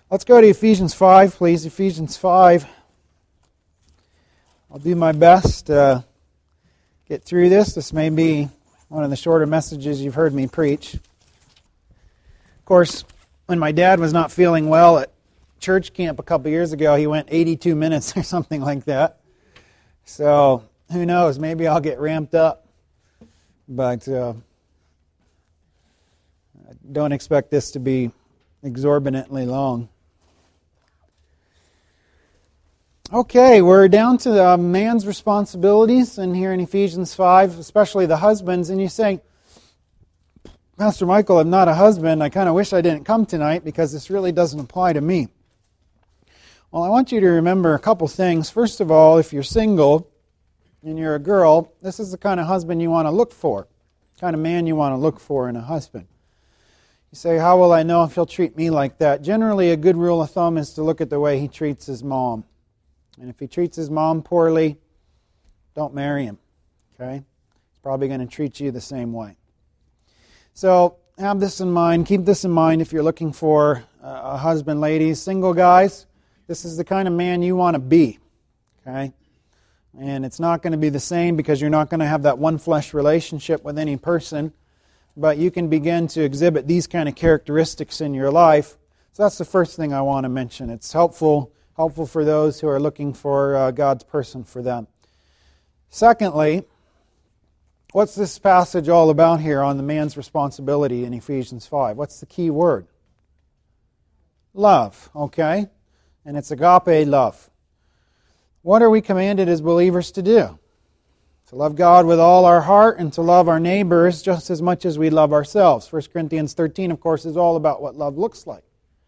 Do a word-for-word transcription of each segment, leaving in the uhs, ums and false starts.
Let's go to Ephesians five, please. Ephesians five. I'll do my best to get through this. This may be one of the shorter messages you've heard me preach. Of course, when my dad was not feeling well at church camp a couple years ago, he went eighty-two minutes or something like that. So, who knows? Maybe I'll get ramped up. But uh, I don't expect this to be exorbitantly long. Okay, we're down to uh, man's responsibilities in here in Ephesians five, especially the husbands. And you say, Pastor Michael, I'm not a husband. I kind of wish I didn't come tonight because this really doesn't apply to me. Well, I want you to remember a couple things. First of all, if you're single and you're a girl, this is the kind of husband you want to look for, the kind of man you want to look for in a husband. You say, how will I know if he'll treat me like that? Generally, a good rule of thumb is to look at the way he treats his mom. And if he treats his mom poorly, don't marry him. Okay? He's probably going to treat you the same way. So have this in mind. Keep this in mind if you're looking for a husband, ladies. Single guys, this is the kind of man you want to be. Okay? And it's not going to be the same because you're not going to have that one flesh relationship with any person. But you can begin to exhibit these kind of characteristics in your life. So that's the first thing I want to mention. It's helpful helpful for those who are looking for uh, God's person for them. Secondly, what's this passage all about here on the man's responsibility in Ephesians five? What's the key word? Love, okay? And it's agape love. What are we commanded as believers to do? To love God with all our heart and to love our neighbors just as much as we love ourselves. First Corinthians thirteen, of course, is all about what love looks like.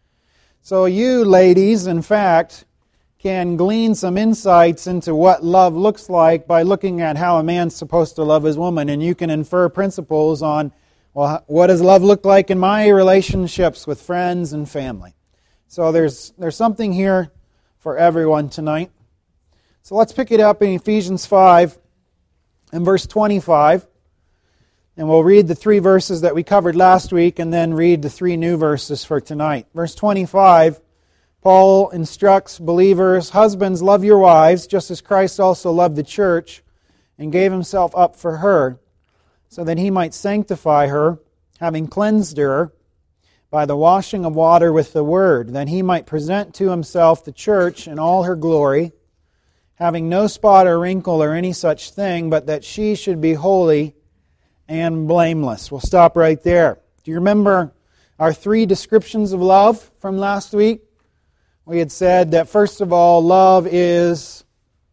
So you, ladies, in fact, can glean some insights into what love looks like by looking at how a man's supposed to love his woman. And you can infer principles on, well, what does love look like in my relationships with friends and family? So there's there's something here for everyone tonight. So let's pick it up in Ephesians five and verse twenty-five. And we'll read the three verses that we covered last week and then read the three new verses for tonight. Verse twenty-five, Paul instructs believers, husbands, love your wives, just as Christ also loved the church and gave himself up for her, so that he might sanctify her, having cleansed her by the washing of water with the word, that he might present to himself the church in all her glory, having no spot or wrinkle or any such thing, but that she should be holy and blameless. We'll stop right there. Do you remember our three descriptions of love from last week? We had said that first of all, love is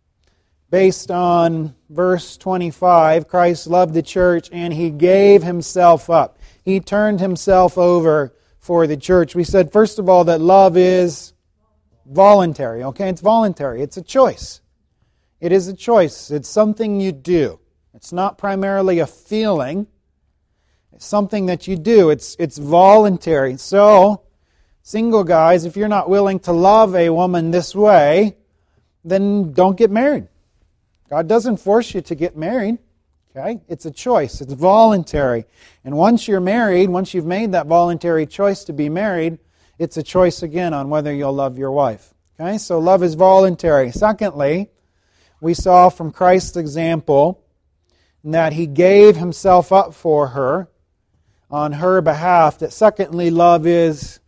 based on verse twenty-five. Christ loved the church and He gave Himself up. He turned Himself over for the church. We said first of all that love is voluntary. Okay, it's voluntary. It's a choice. It is a choice. It's something you do. It's not primarily a feeling. It's something that you do. It's it's voluntary. So, single guys, if you're not willing to love a woman this way, then don't get married. God doesn't force you to get married. Okay? It's a choice. It's voluntary. And once you're married, once you've made that voluntary choice to be married, it's a choice again on whether you'll love your wife. Okay? So love is voluntary. Secondly, we saw from Christ's example that He gave Himself up for her on her behalf. That secondly, love is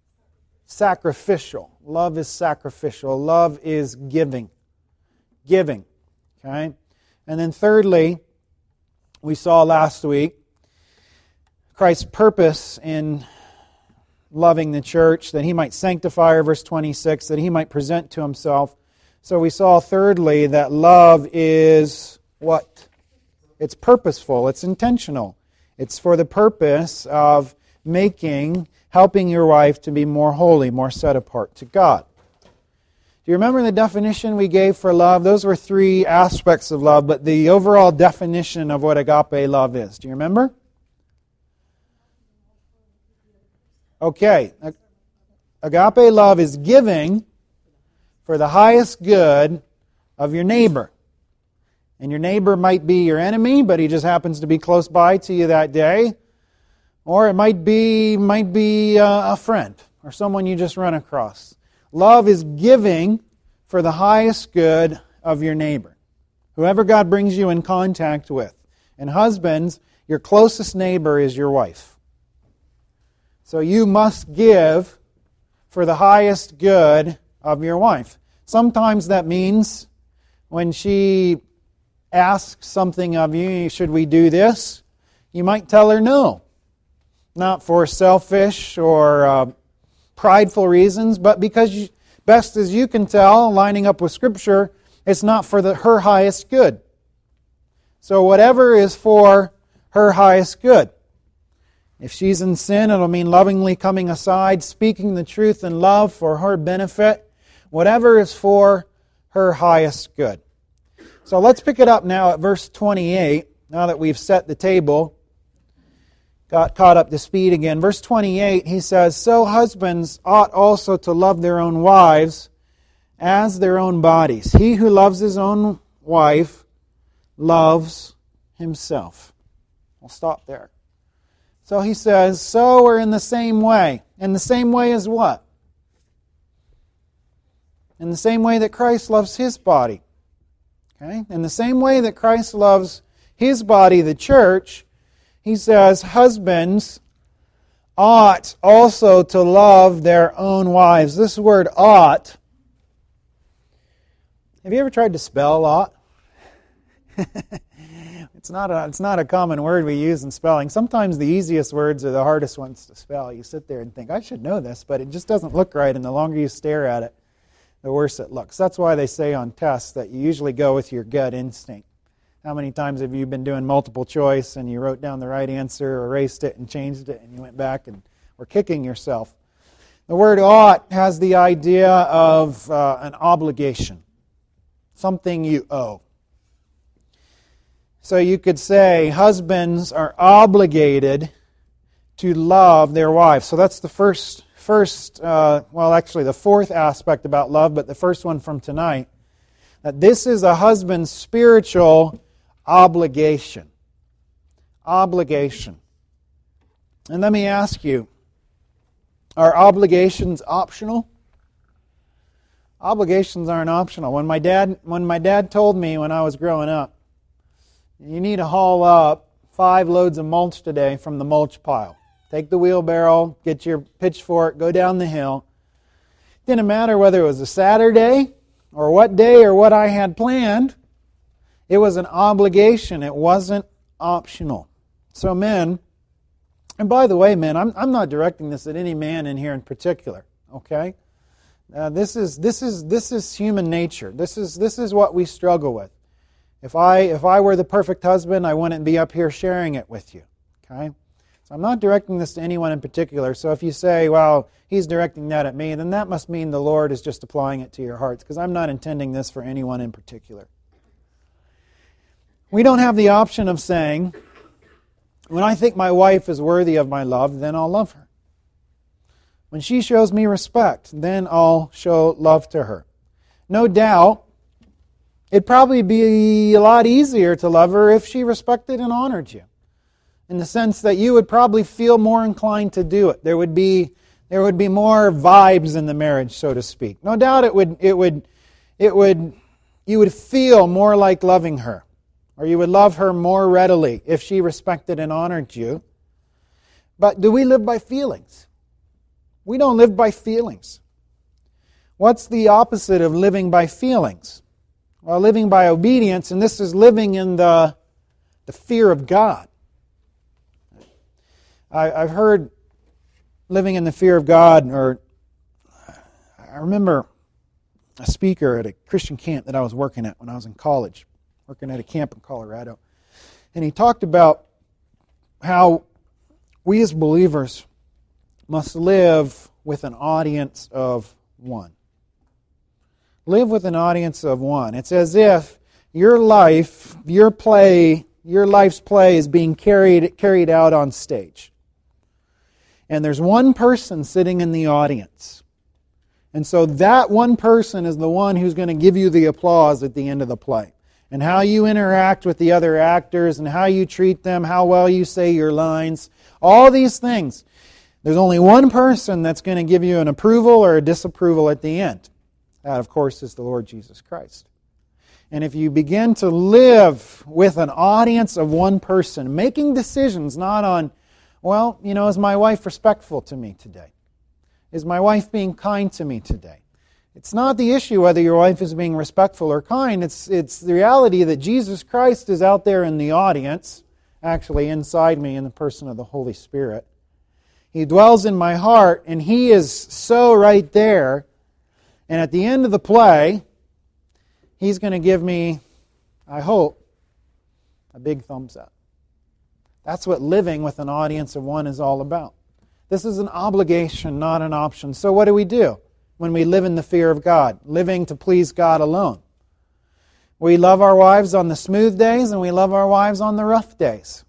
sacrificial. Love is sacrificial. Love is giving. Giving. Okay? And then thirdly, we saw last week Christ's purpose in loving the church, that He might sanctify her, verse twenty-six, that He might present to Himself. So we saw thirdly that love is what? It's purposeful. It's intentional. It's for the purpose of making, helping your wife to be more holy, more set apart to God. Do you remember the definition we gave for love? Those were three aspects of love, but the overall definition of what agape love is. Do you remember? Okay. Agape love is giving for the highest good of your neighbor. And your neighbor might be your enemy, but he just happens to be close by to you that day. Or it might be might be uh, a friend. or someone you just run across. Love is giving for the highest good of your neighbor, whoever God brings you in contact with. And husbands, your closest neighbor is your wife. So you must give for the highest good of your wife. Sometimes that means when she asks something of you, should we do this? You might tell her no. Not for selfish or uh, prideful reasons, but because you, best as you can tell, lining up with Scripture, it's not for the, her highest good. So whatever is for her highest good. If she's in sin, it'll mean lovingly coming aside, speaking the truth in love for her benefit. Whatever is for her highest good. So let's pick it up now at verse twenty-eight, now that we've set the table, got caught up to speed again. Verse twenty-eight, he says, "So husbands ought also to love their own wives as their own bodies. He who loves his own wife loves himself." We'll stop there. So he says, so or in the same way. In the same way as what? In the same way that Christ loves His body. Okay? In the same way that Christ loves His body, the church, he says, husbands ought also to love their own wives. This word ought, have you ever tried to spell ought? It's not a, it's not a common word we use in spelling. Sometimes the easiest words are the hardest ones to spell. You sit there and think, I should know this, but it just doesn't look right, and the longer you stare at it, the worse it looks. That's why they say on tests that you usually go with your gut instinct. How many times have you been doing multiple choice and you wrote down the right answer, erased it, and changed it, and you went back and were kicking yourself? The word ought has the idea of uh, an obligation, something you owe. So you could say husbands are obligated to love their wives. So that's the first, first uh, well, actually the fourth aspect about love, but the first one from tonight. That this is a husband's spiritual obligation. Obligation. And let me ask you, are obligations optional? Obligations aren't optional. When my dad, when my dad told me when I was growing up, you need to haul up five loads of mulch today from the mulch pile. Take the wheelbarrow, get your pitchfork, go down the hill. It didn't matter whether it was a Saturday or what day or what I had planned. It was an obligation. It wasn't optional. So men, and by the way, men, I'm, I'm not directing this at any man in here in particular, okay? Uh, this is this is this is human nature. This is this is what we struggle with. If I if I were the perfect husband, I wouldn't be up here sharing it with you. Okay? So I'm not directing this to anyone in particular. So if you say, well, he's directing that at me, then that must mean the Lord is just applying it to your hearts, because I'm not intending this for anyone in particular. We don't have the option of saying, when I think my wife is worthy of my love, then I'll love her. When she shows me respect, then I'll show love to her. No doubt, it'd probably be a lot easier to love her if she respected and honored you, in the sense that you would probably feel more inclined to do it. There would be there would be more vibes in the marriage, so to speak. No doubt, it would it would it would you would feel more like loving her, or you would love her more readily if she respected and honored you. But do we live by feelings? We don't live by feelings. What's the opposite of living by feelings? Well, living by obedience, and this is living in the, the fear of God. I, I've heard living in the fear of God, or I remember a speaker at a Christian camp that I was working at when I was in college, working at a camp in Colorado. And he talked about how we as believers must live with an audience of one. Live with an audience of one. It's as if your life, your play, your life's play is being carried carried out on stage. And there's one person sitting in the audience. And so that one person is the one who's going to give you the applause at the end of the play. And how you interact with the other actors, and how you treat them, how well you say your lines, all these things. There's only one person that's going to give you an approval or a disapproval at the end. That, of course, is the Lord Jesus Christ. And if you begin to live with an audience of one person, making decisions not on, well, you know, is my wife respectful to me today? Is my wife being kind to me today? It's not the issue whether your wife is being respectful or kind. It's, it's the reality that Jesus Christ is out there in the audience, actually inside me in the person of the Holy Spirit. He dwells in my heart, and He is so right there. And at the end of the play, He's going to give me, I hope, a big thumbs up. That's what living with an audience of one is all about. This is an obligation, not an option. So what do we do when we live in the fear of God, living to please God alone? We love our wives on the smooth days, and we love our wives on the rough days.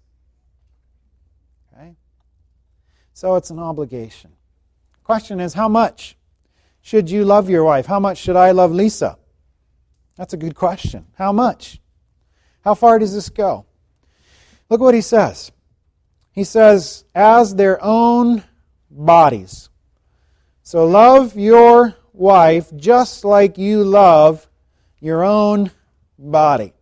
Okay? So it's an obligation. Question is, how much should you love your wife? How much should I love Lisa? That's a good question. How much? How far does this go? Look what he says. He says, as their own bodies. So love your wife just like you love your own body.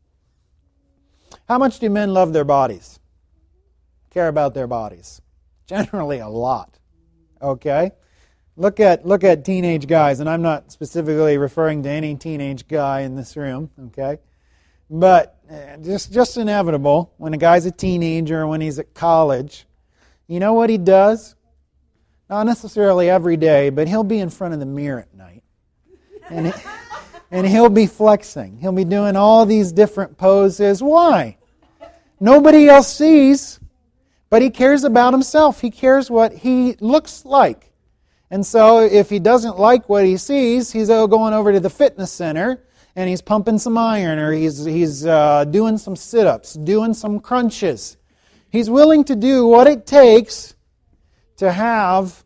How much do men love their bodies? Care about their bodies? Generally a lot. Okay? Look at look at teenage guys, and I'm not specifically referring to any teenage guy in this room, okay? But just just inevitable when a guy's a teenager or when he's at college, you know what he does? Not necessarily every day, but he'll be in front of the mirror at night. And he, and he'll be flexing. He'll be doing all these different poses. Why? Nobody else sees, but he cares about himself. He cares what he looks like. And so if he doesn't like what he sees, he's going over to the fitness center and he's pumping some iron, or he's he's uh, doing some sit-ups, doing some crunches. He's willing to do what it takes to have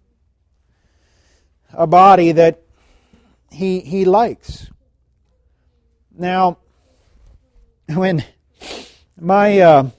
a body that he he likes. Now, when my uh,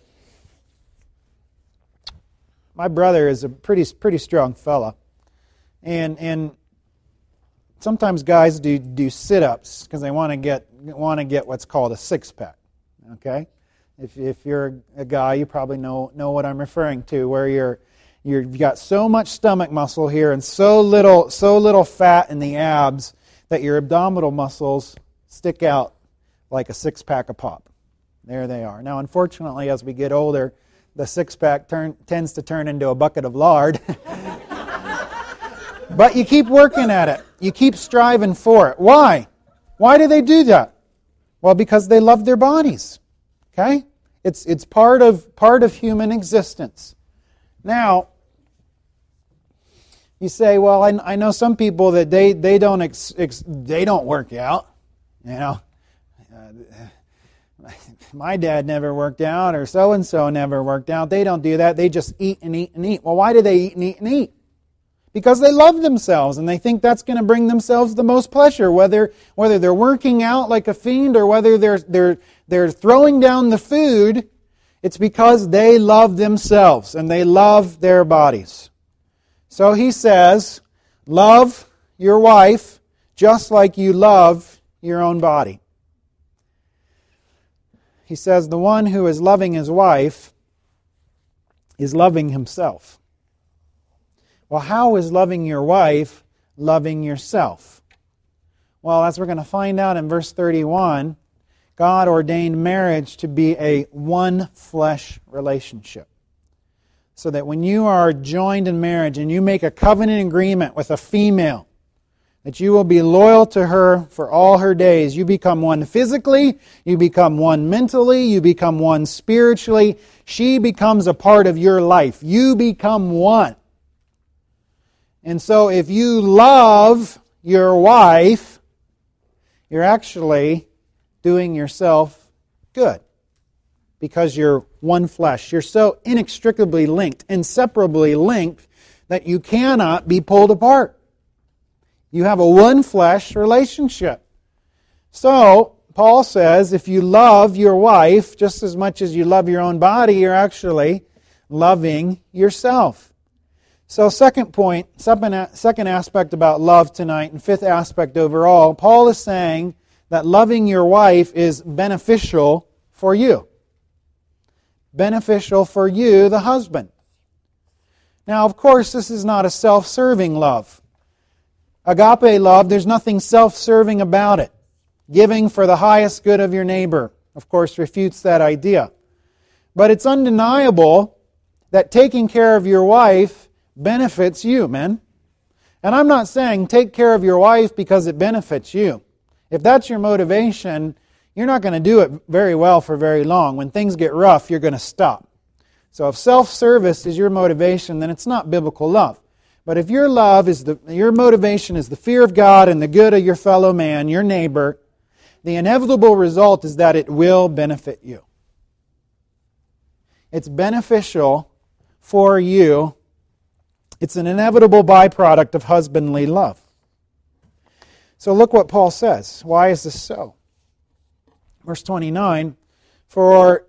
my brother is a pretty pretty strong fella, and and sometimes guys do do sit-ups because they want to get want to get what's called a six-pack. Okay, if if you're a guy, you probably know know what I'm referring to, where you're you've got so much stomach muscle here and so little so little fat in the abs that your abdominal muscles stick out like a six-pack of pop. There they are. Now, unfortunately, as we get older, the six-pack turn, tends to turn into a bucket of lard. But you keep working at it. You keep striving for it. Why? Why do they do that? Well, because they love their bodies. Okay? It's it's part of part of human existence. Now, you say, well, I, I know some people that they they don't ex, ex, they don't work out. You know, uh, my dad never worked out, or so and so never worked out. They don't do that. They just eat and eat and eat. Well, why do they eat and eat and eat? Because they love themselves and they think that's going to bring themselves the most pleasure, whether whether they're working out like a fiend or whether they're they're they're throwing down the food. It's because they love themselves and they love their bodies. So he says, love your wife just like you love your own body. He says the one who is loving his wife is loving himself. Well, how is loving your wife loving yourself? Well, as we're going to find out in verse thirty-one, God ordained marriage to be a one-flesh relationship. So that when you are joined in marriage and you make a covenant agreement with a female, that you will be loyal to her for all her days. You become one physically, you become one mentally, you become one spiritually. She becomes a part of your life. You become one. And so if you love your wife, you're actually doing yourself good. Because you're one flesh. You're so inextricably linked, inseparably linked, that you cannot be pulled apart. You have a one flesh relationship. So, Paul says, if you love your wife just as much as you love your own body, you're actually loving yourself. So second point, second aspect about love tonight, and fifth aspect overall, Paul is saying that loving your wife is beneficial for you. Beneficial for you, the husband. Now, of course, this is not a self-serving love. Agape love, there's nothing self-serving about it. Giving for the highest good of your neighbor, of course, refutes that idea. But it's undeniable that taking care of your wife benefits you, men. And I'm not saying take care of your wife because it benefits you. If that's your motivation, you're not going to do it very well for very long. When things get rough, you're going to stop. So if self-service is your motivation, then it's not biblical love. But if your love is the your motivation is the fear of God and the good of your fellow man, your neighbor, the inevitable result is that it will benefit you. It's beneficial for you. It's an inevitable byproduct of husbandly love. So look what Paul says. Why is this so? Verse twenty-nine, for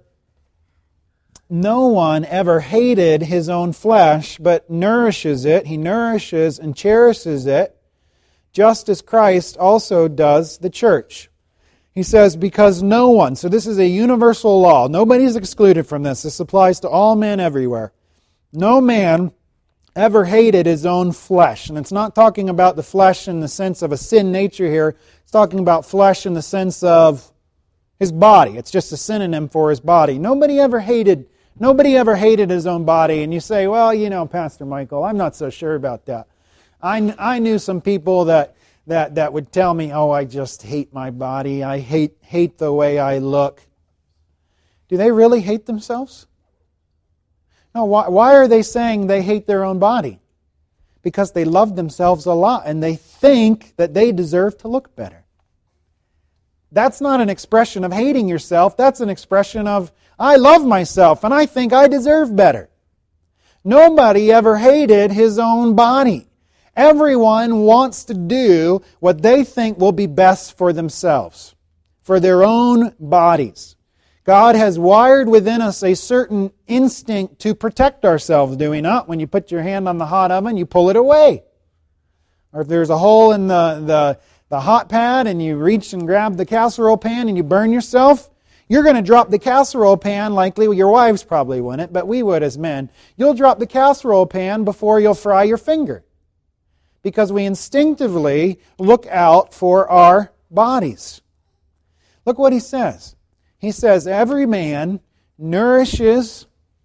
no one ever hated his own flesh, but nourishes it. He nourishes and cherishes it, just as Christ also does the church. He says, because no one, so this is a universal law. Nobody's excluded from this. This applies to all men everywhere. No man ever hated his own flesh. And it's not talking about the flesh in the sense of a sin nature here. It's talking about flesh in the sense of his body. It's just a synonym for his body. Nobody ever hated, nobody ever hated his own body. And you say, well, you know, Pastor Michael, I'm not so sure about that. I, I knew some people that, that, that would tell me, oh, I just hate my body. I hate, hate the way I look. Do they really hate themselves? No, why, why are they saying they hate their own body? Because they love themselves a lot and they think that they deserve to look better. That's not an expression of hating yourself. That's an expression of, I love myself and I think I deserve better. Nobody ever hated his own body. Everyone wants to do what they think will be best for themselves, for their own bodies. God has wired within us a certain instinct to protect ourselves, do we not? When you put your hand on the hot oven, you pull it away. Or if there's a hole in the, the, the hot pad and you reach and grab the casserole pan and you burn yourself, you're going to drop the casserole pan, likely. Well, your wives probably wouldn't, but we would as men. You'll drop the casserole pan before you'll fry your finger. Because we instinctively look out for our bodies. Look what he says. He says, every man nourishes.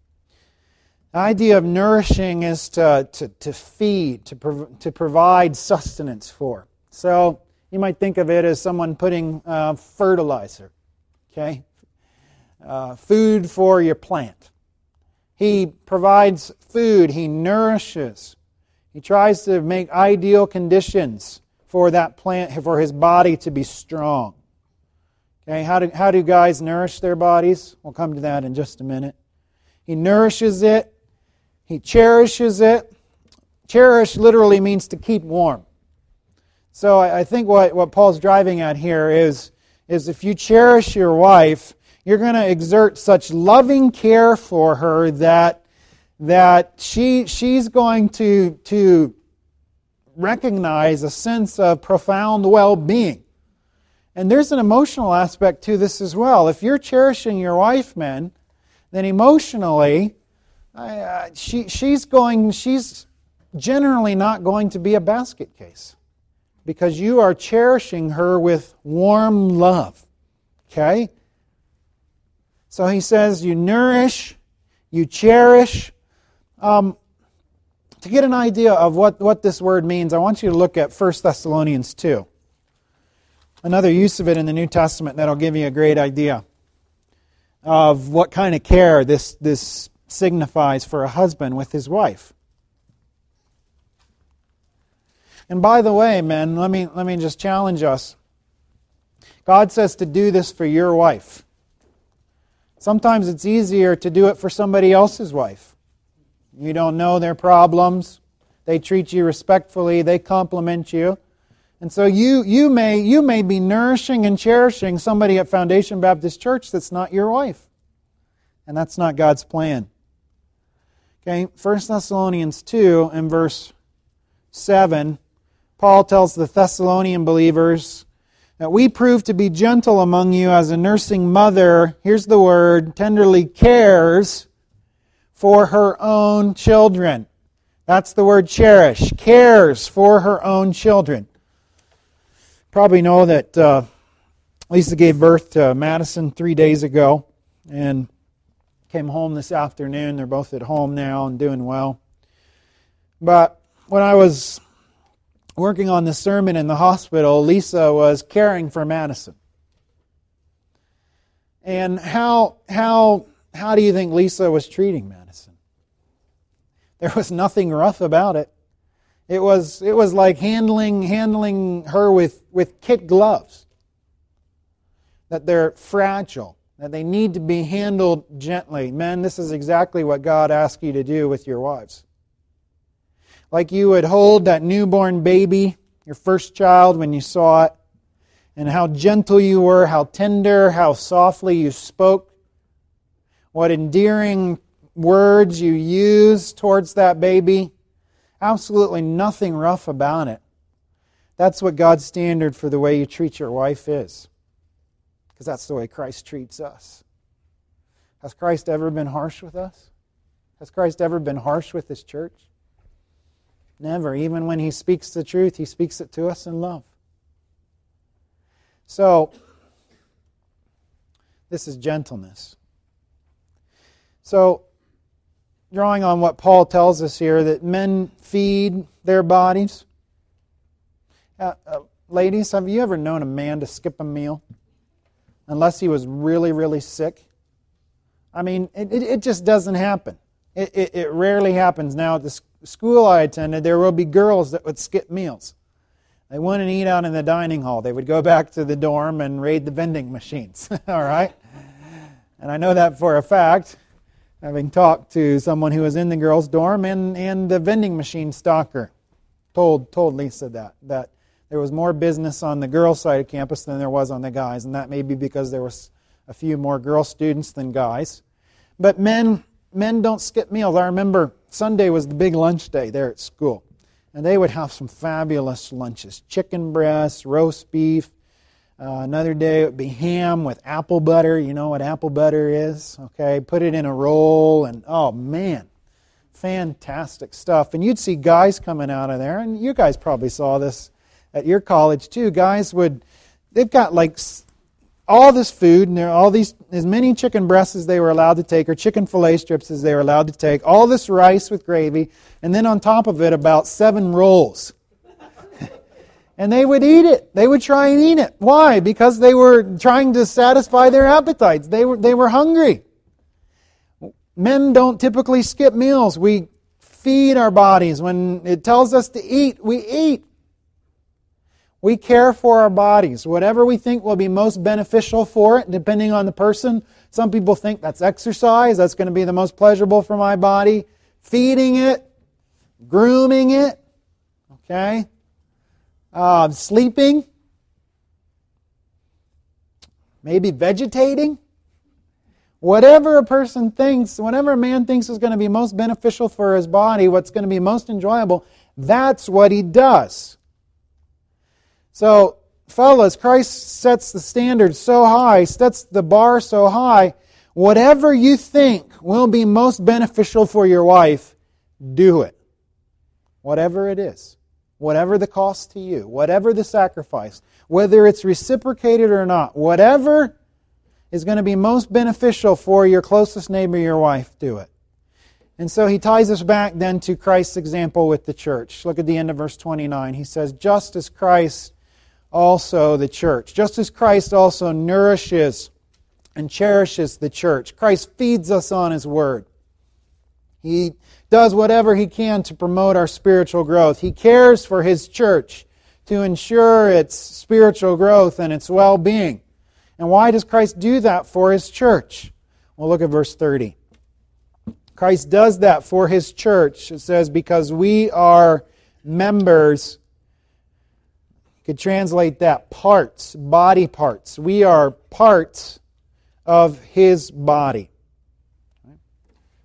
The idea of nourishing is to, to, to feed, to, prov- to provide sustenance for. So you might think of it as someone putting uh, fertilizer, okay? Uh, food for your plant. He provides food, he nourishes. He tries to make ideal conditions for that plant, for his body to be strong. Okay, how do, how do guys nourish their bodies? We'll come to that in just a minute. He nourishes it. He cherishes it. Cherish literally means to keep warm. So I, I think what, what Paul's driving at here is, is if you cherish your wife, you're going to exert such loving care for her that, that she, she's going to, to recognize a sense of profound well-being. And there's an emotional aspect to this as well. If you're cherishing your wife, men, then emotionally, uh, she she's going she's generally not going to be a basket case, because you are cherishing her with warm love. Okay? So he says you nourish, you cherish. Um, to get an idea of what, what this word means, I want you to look at First Thessalonians two. Another use of it in the New Testament that'll give you a great idea of what kind of care this, this signifies for a husband with his wife. And by the way, men, let me, let me just challenge us. God says to do this for your wife. Sometimes it's easier to do it for somebody else's wife. You don't know their problems. They treat you respectfully. They compliment you. And so you, you, may, you may be nourishing and cherishing somebody at Foundation Baptist Church that's not your wife. And that's not God's plan. Okay, First Thessalonians two and verse seven, Paul tells the Thessalonian believers that we prove to be gentle among you as a nursing mother, here's the word, tenderly cares for her own children. That's the word cherish, cares for her own children. Probably know that uh, Lisa gave birth to Madison three days ago and came home this afternoon. They're both at home now and doing well. But when I was working on this sermon in the hospital, Lisa was caring for Madison. And how how how do you think Lisa was treating Madison? There was nothing rough about it. It was it was like handling handling her with, with kid gloves. That they're fragile, that they need to be handled gently. Men, this is exactly what God asks you to do with your wives. Like you would hold that newborn baby, your first child, when you saw it, and how gentle you were, how tender, how softly you spoke, what endearing words you used towards that baby. Absolutely nothing rough about it. That's what God's standard for the way you treat your wife is. Because that's the way Christ treats us. Has Christ ever been harsh with us? Has Christ ever been harsh with His church? Never. Even when He speaks the truth, He speaks it to us in love. So, this is gentleness. So, drawing on what Paul tells us here, that men feed their bodies. Uh, uh, ladies, have you ever known a man to skip a meal? Unless he was really, really sick? I mean, it, it, it just doesn't happen. It, it, it rarely happens. Now, at the school I attended, there will be girls that would skip meals. They wouldn't eat out in the dining hall. They would go back to the dorm and raid the vending machines. All right? And I know that for a fact, having talked to someone who was in the girls' dorm, and, and the vending machine stalker told told Lisa that, that there was more business on the girls' side of campus than there was on the guys, and that may be because there was a few more girl students than guys. But men men don't skip meals. I remember Sunday was the big lunch day there at school, and they would have some fabulous lunches. Chicken breasts, roast beef. Uh, another day it would be ham with apple butter. You know what apple butter is? Okay, put it in a roll, and oh man, fantastic stuff. And you'd see guys coming out of there, and you guys probably saw this at your college too. Guys would, they've got like all this food, and there are all these, as many chicken breasts as they were allowed to take, or chicken fillet strips as they were allowed to take, all this rice with gravy, and then on top of it about seven rolls. And they would eat it. They would try and eat it. Why? Because they were trying to satisfy their appetites. They were, they were hungry. Men don't typically skip meals. We feed our bodies. When it tells us to eat, we eat. We care for our bodies. Whatever we think will be most beneficial for it, depending on the person. Some people think that's exercise. That's going to be the most pleasurable for my body. Feeding it. Grooming it. Okay? Uh, sleeping, maybe vegetating, whatever a person thinks, whatever a man thinks is going to be most beneficial for his body, what's going to be most enjoyable, that's what he does. So, fellas, Christ sets the standard so high, sets the bar so high, whatever you think will be most beneficial for your wife, do it. Whatever it is. Whatever the cost to you, whatever the sacrifice, whether it's reciprocated or not, whatever is going to be most beneficial for your closest neighbor, your wife, do it. And so he ties us back then to Christ's example with the church. Look at the end of verse twenty-nine. He says, just as Christ also the church, just as Christ also nourishes and cherishes the church. Christ feeds us on His Word. He does whatever He can to promote our spiritual growth. He cares for His church to ensure its spiritual growth and its well-being. And why does Christ do that for His church? Well, look at verse thirty. Christ does that for His church. It says, because we are members. You could translate that parts, body parts. We are parts of His body.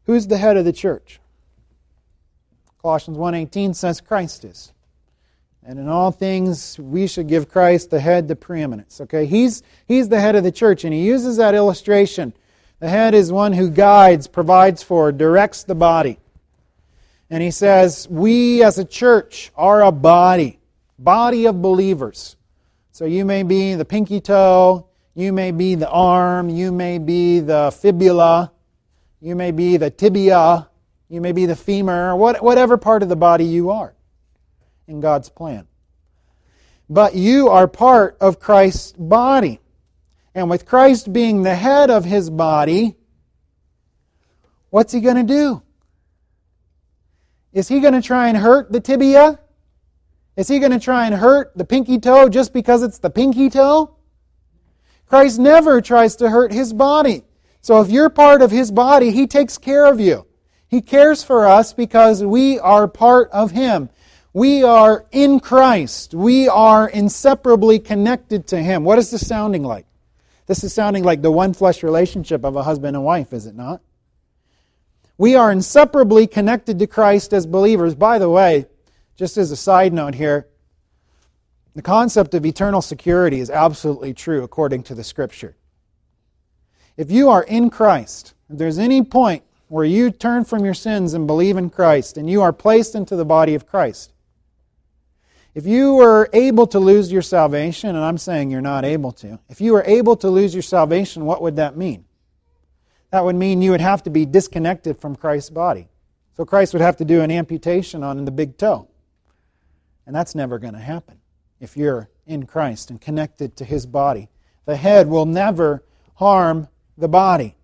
Who's the head of the church? Colossians one eighteen says Christ is. And in all things, we should give Christ the head the preeminence. Okay, he's, he's the head of the church, and he uses that illustration. The head is one who guides, provides for, directs the body. And he says, we as a church are a body, body of believers. So you may be the pinky toe, you may be the arm, you may be the fibula, you may be the tibia, you may be the femur, what, whatever part of the body you are in God's plan. But you are part of Christ's body. And with Christ being the head of His body, what's He going to do? Is He going to try and hurt the tibia? Is He going to try and hurt the pinky toe just because it's the pinky toe? Christ never tries to hurt His body. So if you're part of His body, He takes care of you. He cares for us because we are part of Him. We are in Christ. We are inseparably connected to Him. What is this sounding like? This is sounding like the one flesh relationship of a husband and wife, is it not? We are inseparably connected to Christ as believers. By the way, just as a side note here, the concept of eternal security is absolutely true according to the Scripture. If you are in Christ, if there's any point where you turn from your sins and believe in Christ, and you are placed into the body of Christ, if you were able to lose your salvation, and I'm saying you're not able to, if you were able to lose your salvation, what would that mean? That would mean you would have to be disconnected from Christ's body. So Christ would have to do an amputation on the big toe. And that's never going to happen if you're in Christ and connected to His body. The head will never harm the body.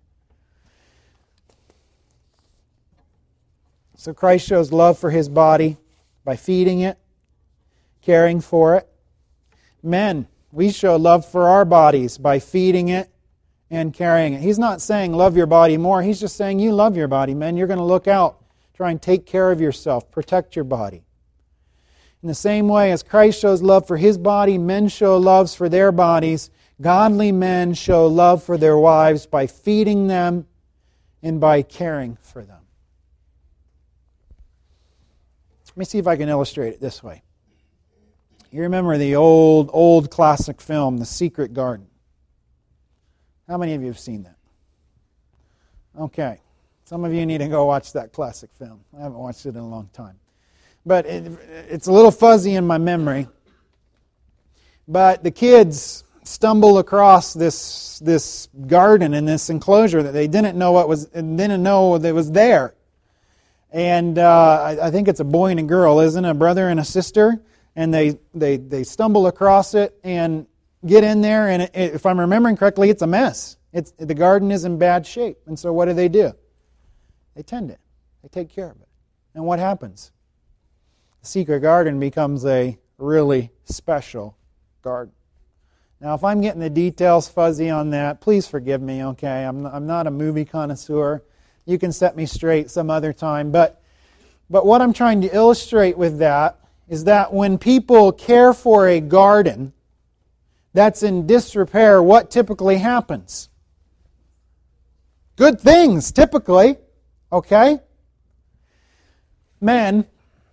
So Christ shows love for His body by feeding it, caring for it. Men, we show love for our bodies by feeding it and carrying it. He's not saying love your body more. He's just saying you love your body, men. You're going to look out, try and take care of yourself, protect your body. In the same way as Christ shows love for His body, men show love for their bodies. Godly men show love for their wives by feeding them and by caring for them. Let me see if I can illustrate it this way. You remember the old, old classic film, The Secret Garden. How many of you have seen that? Okay. Some of you need to go watch that classic film. I haven't watched it in a long time. But it, it's a little fuzzy in my memory. But the kids stumble across this, this garden and this enclosure that they didn't know what was, didn't know that was there. And uh, I, I think it's a boy and a girl, isn't it? A brother and a sister. And they, they, they stumble across it and get in there, and it, if I'm remembering correctly, it's a mess. It's, the garden is in bad shape. And so what do they do? They tend it. They take care of it. And what happens? The secret garden becomes a really special garden. Now, if I'm getting the details fuzzy on that, please forgive me, okay? I'm, I'm not a movie connoisseur. You can set me straight some other time. But, but what I'm trying to illustrate with that is that when people care for a garden that's in disrepair, what typically happens? Good things, typically. Okay? Men,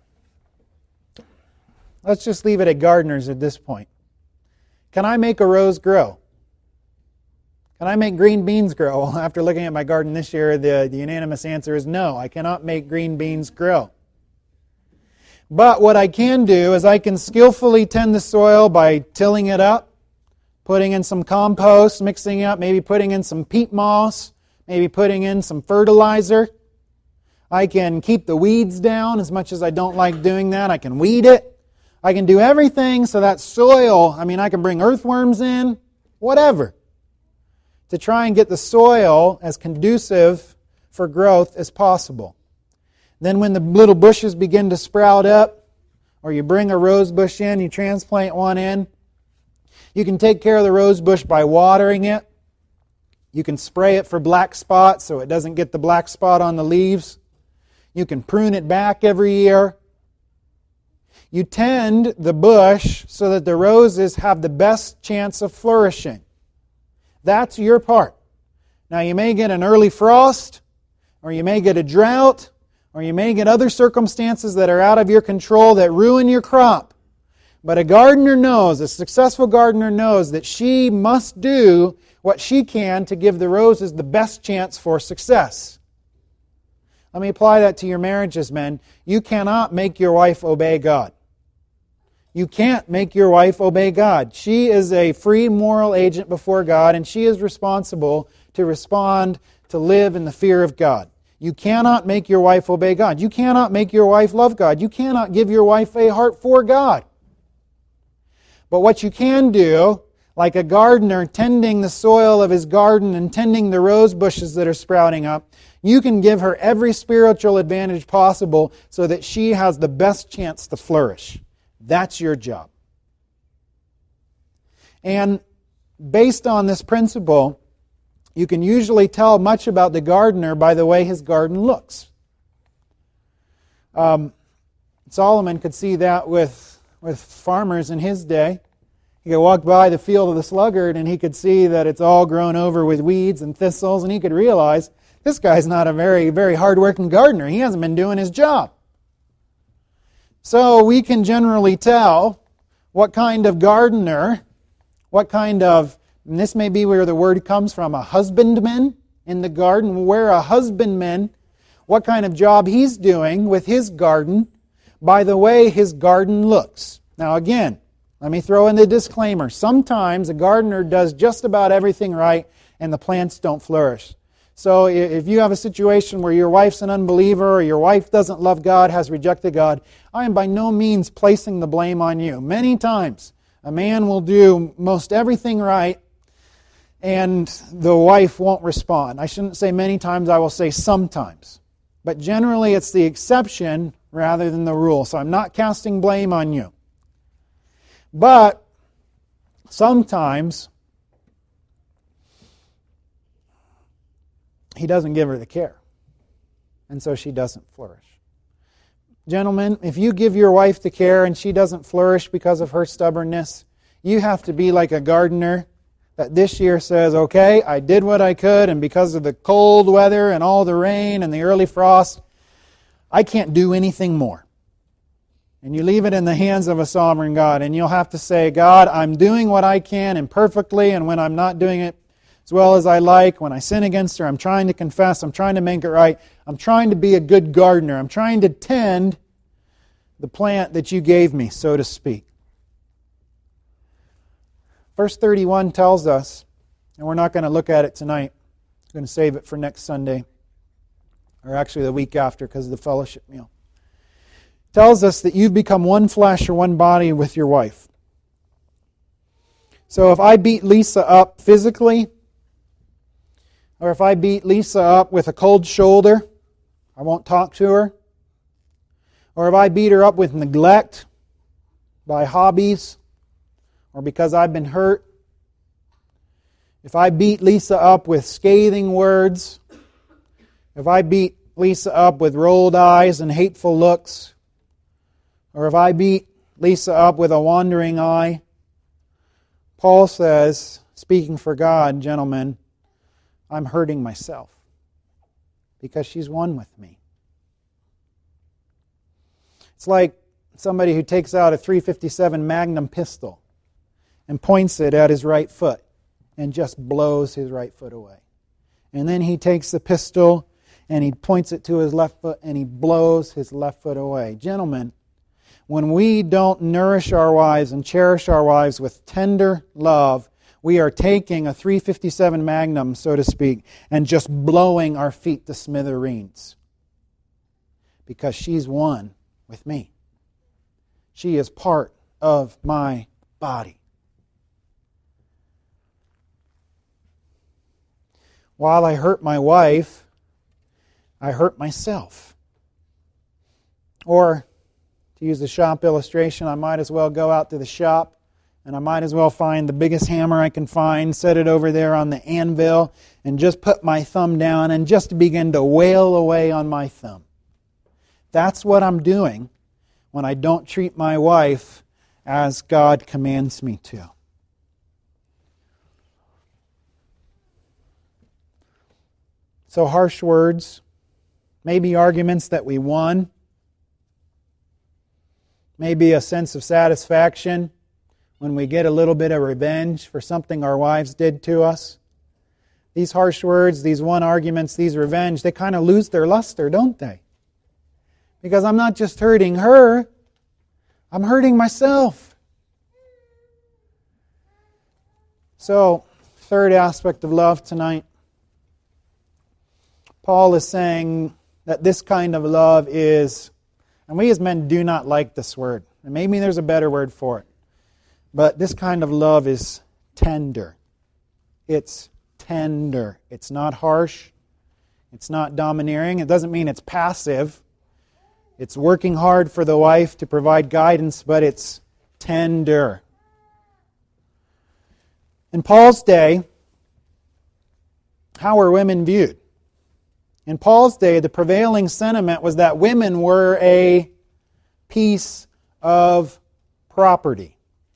let's just leave it at gardeners at this point. Can I make a rose grow? Can I make green beans grow? Well, after looking at my garden this year, the, the unanimous answer is no. I cannot make green beans grow. But what I can do is I can skillfully tend the soil by tilling it up, putting in some compost, mixing it up, maybe putting in some peat moss, maybe putting in some fertilizer. I can keep the weeds down as much as I don't like doing that. I can weed it. I can do everything so that soil, I mean, I can bring earthworms in, whatever, to try and get the soil as conducive for growth as possible. Then when the little bushes begin to sprout up, or you bring a rose bush in, you transplant one in, you can take care of the rose bush by watering it. You can spray it for black spots so it doesn't get the black spot on the leaves. You can prune it back every year. You tend the bush so that the roses have the best chance of flourishing. That's your part. Now you may get an early frost. or you may get a drought, or you may get other circumstances that are out of your control that ruin your crop. But a gardener knows, a successful gardener knows that she must do what she can to give the roses the best chance for success. Let me apply that to your marriages, men. You cannot make your wife obey God. You can't make your wife obey God. She is a free moral agent before God, and she is responsible to respond, to live in the fear of God. You cannot make your wife obey God. You cannot make your wife love God. You cannot give your wife a heart for God. But what you can do, like a gardener tending the soil of his garden and tending the rose bushes that are sprouting up, you can give her every spiritual advantage possible so that she has the best chance to flourish. That's your job. And based on this principle, you can usually tell much about the gardener by the way his garden looks. Um, Solomon could see that with, with farmers in his day. He could walk by the field of the sluggard and he could see that it's all grown over with weeds and thistles, and he could realize this guy's not a very, very hard-working gardener. He hasn't been doing his job. So we can generally tell what kind of gardener, what kind of, and this may be where the word comes from, a husbandman in the garden, where a husbandman, what kind of job he's doing with his garden by the way his garden looks. Now again, let me throw in the disclaimer. Sometimes a gardener does just about everything right and the plants don't flourish. So if you have a situation where your wife's an unbeliever or your wife doesn't love God, has rejected God, I am by no means placing the blame on you. Many times a man will do most everything right and the wife won't respond. I shouldn't say many times, I will say sometimes. But generally it's the exception rather than the rule. So I'm not casting blame on you. But sometimes he doesn't give her the care. And so she doesn't flourish. Gentlemen, if you give your wife the care and she doesn't flourish because of her stubbornness, you have to be like a gardener that this year says, okay, I did what I could, and because of the cold weather and all the rain and the early frost, I can't do anything more. And you leave it in the hands of a sovereign God, and you'll have to say, God, I'm doing what I can imperfectly, and when I'm not doing it as well as I like, when I sin against her, I'm trying to confess, I'm trying to make it right, I'm trying to be a good gardener, I'm trying to tend the plant that you gave me, so to speak. Verse thirty-one tells us, and we're not going to look at it tonight, I'm going to save it for next Sunday, or actually the week after because of the fellowship meal. Tells us that you've become one flesh or one body with your wife. So if I beat Lisa up physically, or if I beat Lisa up with a cold shoulder, I won't talk to her. Or if I beat her up with neglect by hobbies, or because I've been hurt. If I beat Lisa up with scathing words, if I beat Lisa up with rolled eyes and hateful looks, or if I beat Lisa up with a wandering eye, Paul says, speaking for God, gentlemen, I'm hurting myself because she's one with me. It's like somebody who takes out a three fifty-seven Magnum pistol and points it at his right foot and just blows his right foot away. And then he takes the pistol and he points it to his left foot and he blows his left foot away. Gentlemen, when we don't nourish our wives and cherish our wives with tender love, we are taking a three fifty-seven Magnum, so to speak, and just blowing our feet to smithereens. Because she's one with me. She is part of my body. While I hurt my wife, I hurt myself. Or, to use the shop illustration, I might as well go out to the shop and I might as well find the biggest hammer I can find, set it over there on the anvil, and just put my thumb down and just begin to wail away on my thumb. That's what I'm doing when I don't treat my wife as God commands me to. So harsh words, maybe arguments that we won, maybe a sense of satisfaction when we get a little bit of revenge for something our wives did to us. These harsh words, these won arguments, these revenge, they kind of lose their luster, don't they? Because I'm not just hurting her, I'm hurting myself. So, third aspect of love tonight. Paul is saying that this kind of love is, and we as men do not like this word, and maybe there's a better word for it, but this kind of love is tender. It's tender. It's not harsh. It's not domineering. It doesn't mean it's passive. It's working hard for the wife to provide guidance, but it's tender. In Paul's day, how were women viewed? In Paul's day, the prevailing sentiment was that women were a piece of property.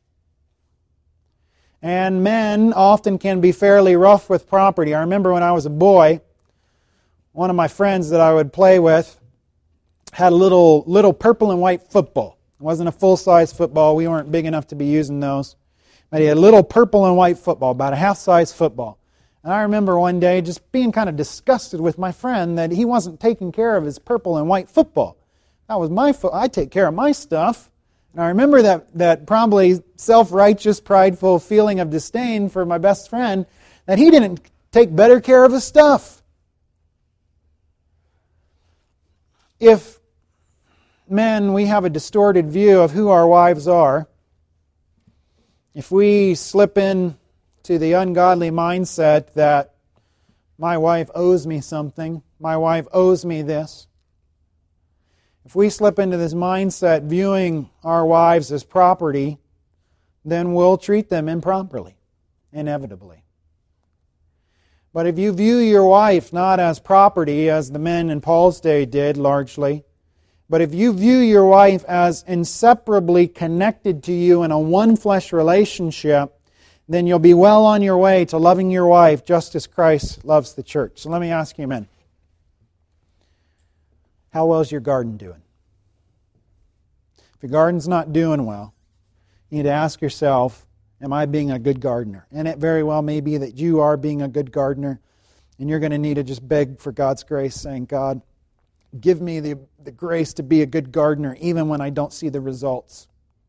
And men often can be fairly rough with property. I remember when I was a boy, one of my friends that I would play with had a little little purple and white football. It wasn't a full-size football. We weren't big enough to be using those. But he had a little purple and white football, about a half-size football. And I remember one day just being kind of disgusted with my friend that he wasn't taking care of his purple and white football. That was my foot. I take care of my stuff. And I remember that, that probably self-righteous, prideful feeling of disdain for my best friend, that he didn't take better care of his stuff. If men, we have a distorted view of who our wives are, if we slip in to the ungodly mindset that my wife owes me something, my wife owes me this, if we slip into this mindset viewing our wives as property, then we'll treat them improperly, inevitably. But if you view your wife not as property, as the men in Paul's day did largely, but if you view your wife as inseparably connected to you in a one-flesh relationship, then you'll be well on your way to loving your wife just as Christ loves the church. So let me ask you, men. How well is your garden doing? If your garden's not doing well, you need to ask yourself, am I being a good gardener? And it very well may be that you are being a good gardener, and you're going to need to just beg for God's grace, saying, God, give me the, the grace to be a good gardener even when I don't see the results.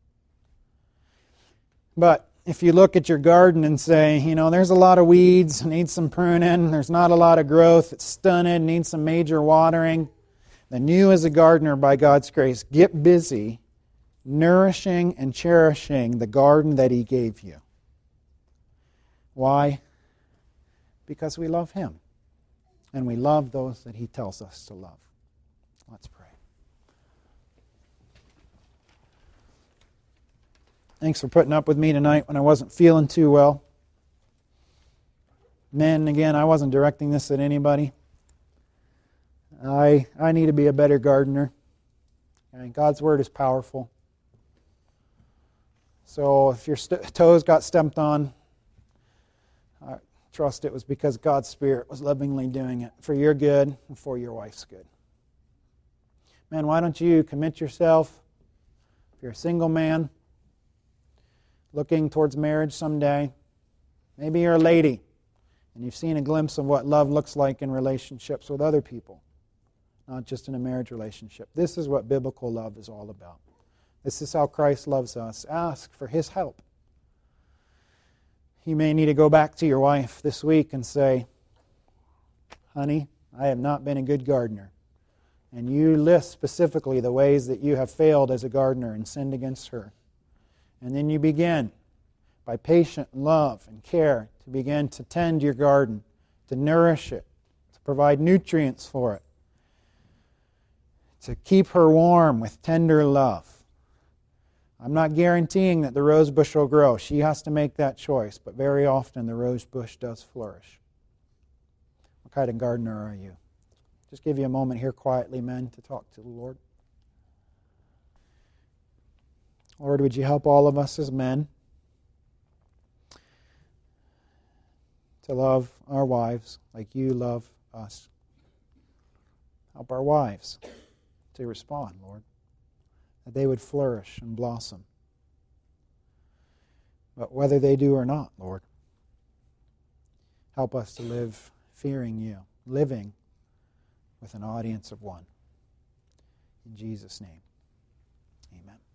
But if you look at your garden and say, you know, there's a lot of weeds, needs some pruning, there's not a lot of growth, it's stunted, needs some major watering, then you as a gardener, by God's grace, get busy nourishing and cherishing the garden that He gave you. Why? Because we love Him. And we love those that He tells us to love. Let's pray. Thanks for putting up with me tonight when I wasn't feeling too well. Men, again, I wasn't directing this at anybody. I I need to be a better gardener. And God's Word is powerful. So if your st- toes got stepped on, I trust it was because God's Spirit was lovingly doing it for your good and for your wife's good. Man, why don't you commit yourself, if you're a single man, looking towards marriage someday. Maybe you're a lady and you've seen a glimpse of what love looks like in relationships with other people, not just in a marriage relationship. This is what biblical love is all about. This is how Christ loves us. Ask for His help. You may need to go back to your wife this week and say, honey, I have not been a good gardener. And you list specifically the ways that you have failed as a gardener and sinned against her. And then you begin, by patient love and care, to begin to tend your garden, to nourish it, to provide nutrients for it, to keep her warm with tender love. I'm not guaranteeing that the rose bush will grow. She has to make that choice, but very often the rose bush does flourish. What kind of gardener are you? Just give you a moment here quietly, men, to talk to the Lord. Lord, would you help all of us as men to love our wives like you love us? Help our wives to respond, Lord, that they would flourish and blossom. But whether they do or not, Lord, help us to live fearing you, living with an audience of one. In Jesus' name, amen.